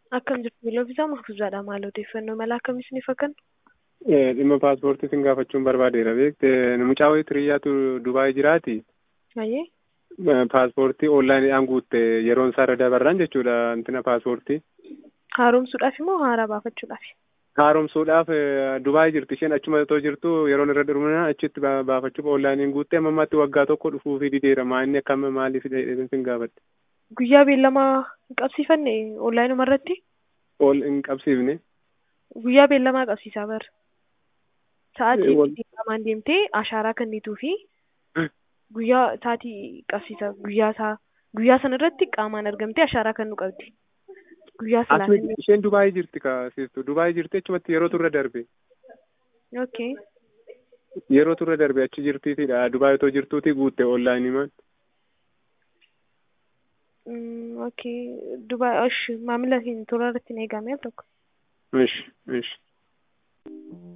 Akkam jirtu Biloofisaa Mahfuuzaadha. Maal odeeffannoo mala akkamiis ni fakkan? Dhimma paaspoortii sin gaafachuun barbaadeera beekte mucaa wayii hiriyyaatu Dubaay jiraati. Ayyee. Paaspoortii onlaayiniidhaan guutte yeroon isaa irra dabarran jechuudha antina paaspoortii. Haaromsuudhaaf moo haaraa baafachuudhaaf? Haaromsuudhaaf Dubaay jirti isheen achuma otoo jirtu yeroon irra dhumina achitti baafachuuf onlaayiniin guutte amma ammaatti waggaa tokko dhufuufi dideera inni akkam maaliif sin gaafadhe. Guyyaa beellamaa hin qabsiifanne onlaayinuma irratti? Hin qabsiifne. Guyyaa beellamaa qabsiisaa bara. Sa'aatii itti beellamaan deemtee ashaaraa kennituu fi guyyaa sa'aatii qabsiisa guyyaa sana irratti qaamaan argamtee ashaaraa kennuu qabdi. Guyyaa salaatiin. Isheen Dubaay jirti kaasistu Dubaay jirti achumatti yeroo turre darbe. Okay. Yeroo turre darbe achi jirtiitidha Dubaay otoo jirtuuti guutte onlaayiniimaan. Okay. Dubaay maamila hin turre irratti hin eegamee tokko. Ish.